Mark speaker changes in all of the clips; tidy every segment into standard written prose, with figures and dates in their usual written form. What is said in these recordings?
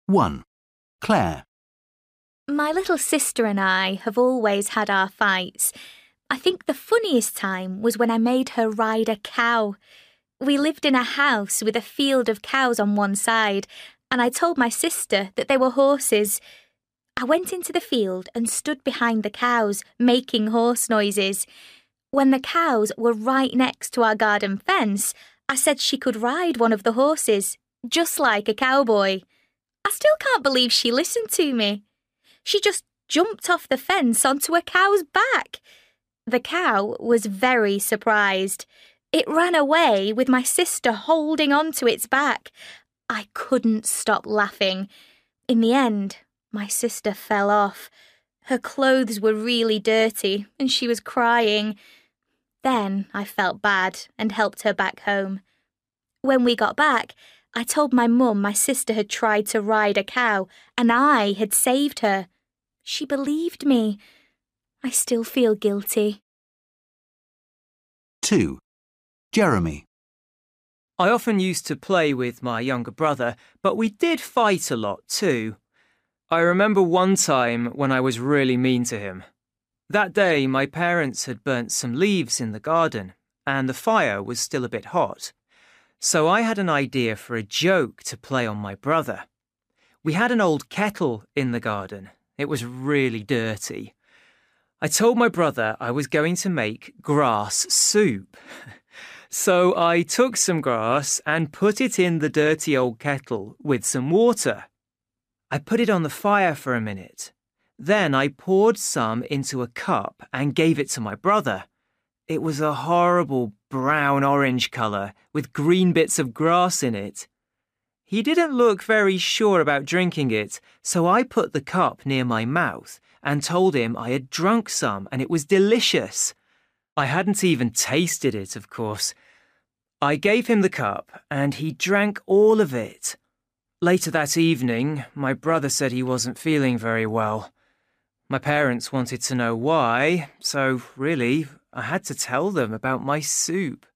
Speaker 1: 1. Claire.
Speaker 2: My little sister and I have always had our fights. I think the funniest time was when I made her ride a cow. We lived in a house with a field of cows on one side, and I told my sister that they were horses. I went into the field and stood behind the cows, making horse noises. When the cows were right next to our garden fence, I said she could ride one of the horses, just like a cowboy. I still can't believe she listened to me. She just jumped off the fence onto a cow's back. The cow was very surprised. It ran away with my sister holding onto its back. I couldn't stop laughing. In the end, my sister fell off. Her clothes were really dirty and she was crying. Then I felt bad and helped her back home. When we got back, I told my mum my sister had tried to ride a cow and I had saved her. She believed me. I still feel guilty.
Speaker 1: 2. Jeremy.
Speaker 3: I often used to play with my younger brother, but we did fight a lot too. I remember one time when I was really mean to him. That day, my parents had burnt some leaves in the garden, and the fire was still a bit hot. So I had an idea for a joke to play on my brother. We had an old kettle in the garden. It was really dirty. I told my brother I was going to make grass soup. So I took some grass and put it in the dirty old kettle with some water. I put it on the fire for a minute. Then I poured some into a cup and gave it to my brother. It was a horrible brown-orange colour with green bits of grass in it. He didn't look very sure about drinking it, so I put the cup near my mouth and told him I had drunk some and it was delicious. I hadn't even tasted it, of course. I gave him the cup and he drank all of it. Later that evening, my brother said he wasn't feeling very well. My parents wanted to know why, so really, I had to tell them about my soup.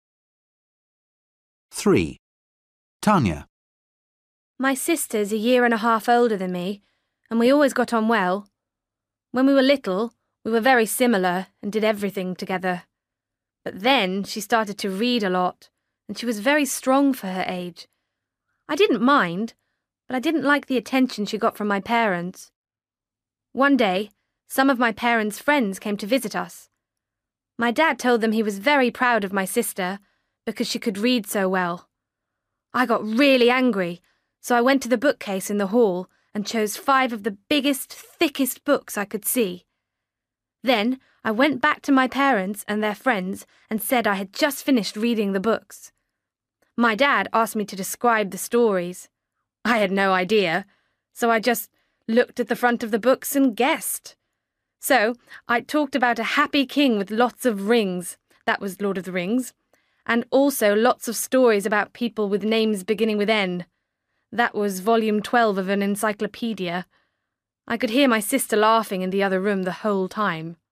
Speaker 1: 3. Tanya.
Speaker 4: My sister's a year and a half older than me, and we always got on well. When we were little, we were very similar and did everything together. But then she started to read a lot, and she was very strong for her age. I didn't mind, but I didn't like the attention she got from my parents. One day, some of my parents' friends came to visit us. My dad told them he was very proud of my sister because she could read so well. I got really angry, so I went to the bookcase in the hall and chose 5 of the biggest, thickest books I could see. Then I went back to my parents and their friends and said I had just finished reading the books. My dad asked me to describe the stories. I had no idea, so I just looked at the front of the books and guessed. So I talked about a happy king with lots of rings, that was Lord of the Rings, and also lots of stories about people with names beginning with N. That was volume 12 of an encyclopedia. I could hear my sister laughing in the other room the whole time.